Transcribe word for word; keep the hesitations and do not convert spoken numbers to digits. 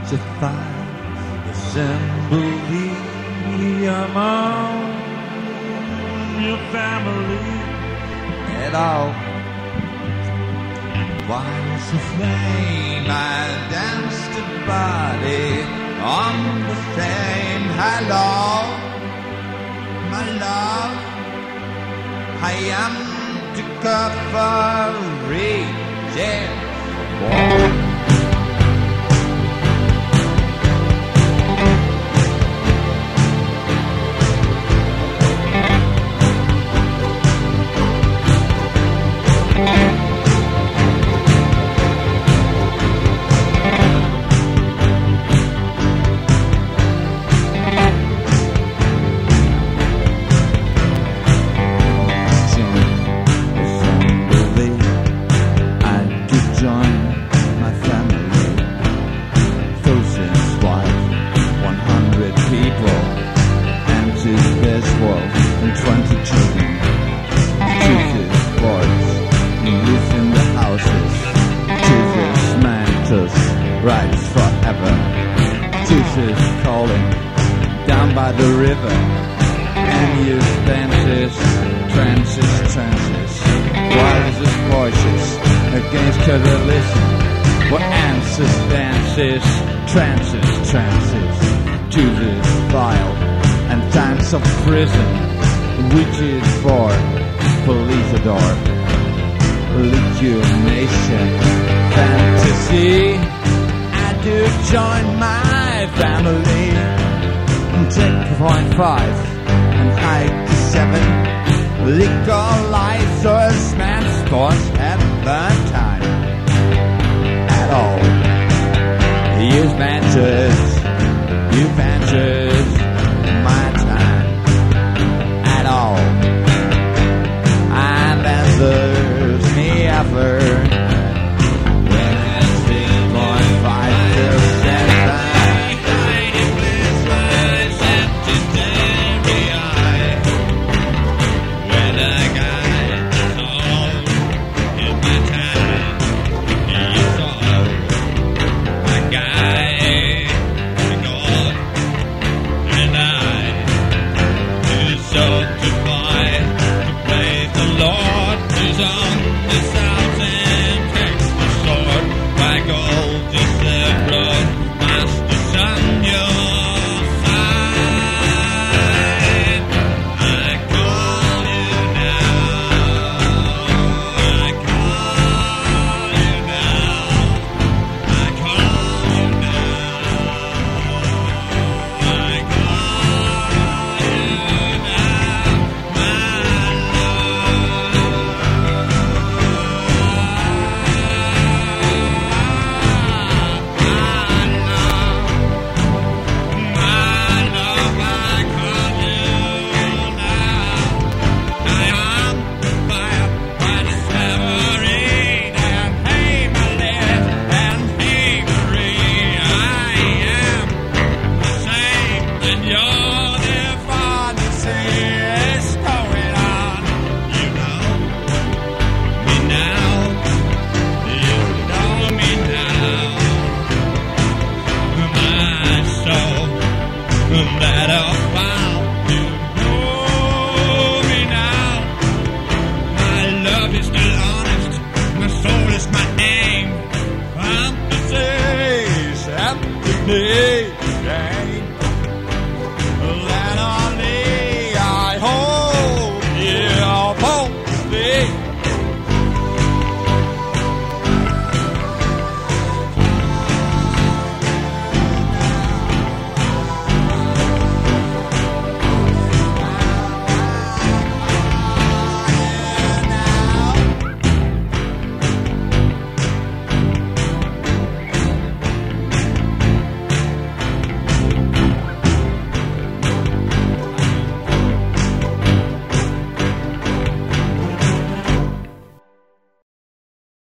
sanctify the assembly among your family at all. Once a flame, I danced a body on the same. Hello, my love, I am to cover reaching. Rides forever. Jesus calling down by the river. And you dances, trances, trances. Wisest voices against coalition. What answers, dances, trances, trances. Jesus vile and times of prison. Witches for police adore. Legionation, fantasy. To join my family. Take point five and hike seven. Legalizers, man, sports at the time. At all. Use matches, you matches, my time. At all. And answers me ever. Hey.